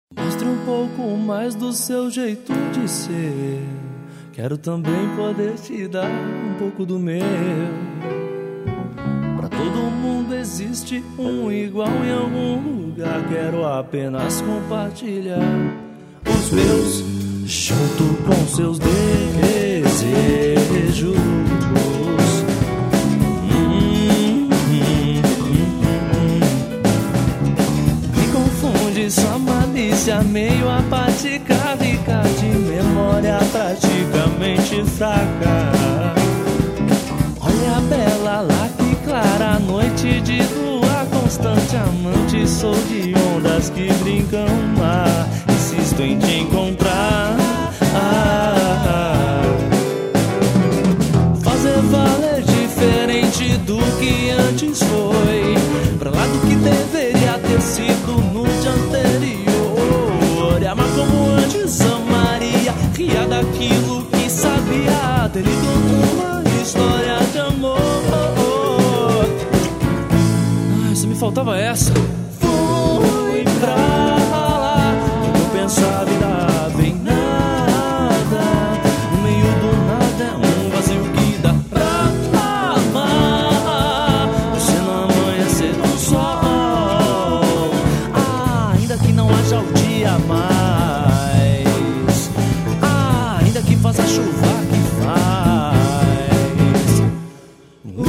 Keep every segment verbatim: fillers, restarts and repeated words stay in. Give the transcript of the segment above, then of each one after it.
Mostre um pouco mais do seu jeito de ser. Quero também poder te dar um pouco do meu. Pra todo mundo existe um igual em algum lugar. Quero apenas compartilhar os meus junto com seus desejos. hum, hum, hum, hum. Me confunde sua malícia meio apática, rica de memória praticamente fraca. Olha a bela lá que clara, noite de lua constante, amante sou de ondas que brincam no mar. Insisto em te encontrar, ah, ah. Fazer valer diferente do que antes foi, pra lá do que deveria ter sido no dia anterior. E amar como antes amaria, ria daquilo que sabia, ter lido uma história de amor. Ai, só me faltava essa. Fui pra lá, não pensava em dar em nada. No meio do nada é um vazio que dá pra amar. Você não amanhecer do sol, ah, ainda que não haja o dia mais, ah, ainda que faça chuva que faz. uh,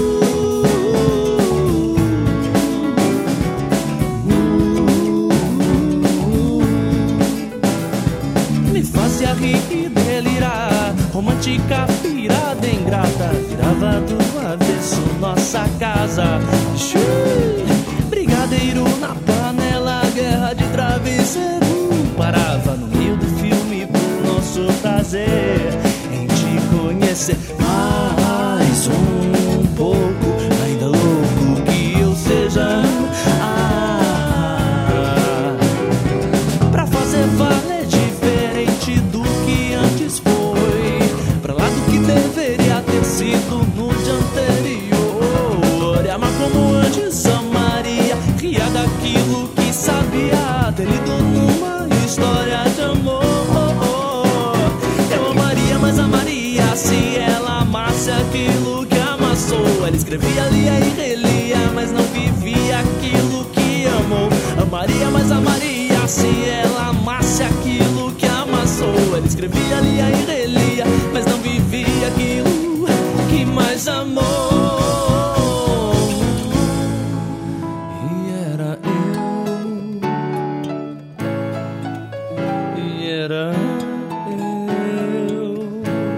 Me fazia rir e delirar, romântica pirada ingrata, virava do avesso nossa casa. Xui, brigadeiro na panela, guerra de travesseiro. Parava no meio do filme por nosso prazer em te conhecer mais um pouco, ainda louco que eu seja, ah, pra fazer valer diferente do que antes foi, pra lá do que deveria ter sido no dia anterior. E amar como antes amaria, ria daquilo que sabia, ter lido numa história de amor. Eu amaria, mas amaria se ela amasse aquilo que amassou. Ela escrevia, lia e relia, mas não vivia aquilo que amou. Amaria, mas amaria se ela amasse aquilo que amassou. Ela escrevia, lia e relia, mas não vivia aquilo que mais amou. E era eu, e era eu.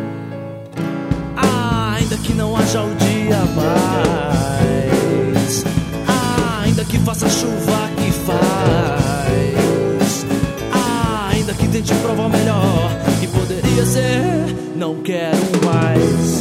Ah, ainda que não haja o dia mais, ah, ainda que faça chuva que faz, ah, ainda que tente provar melhor que poderia ser, não quero mais.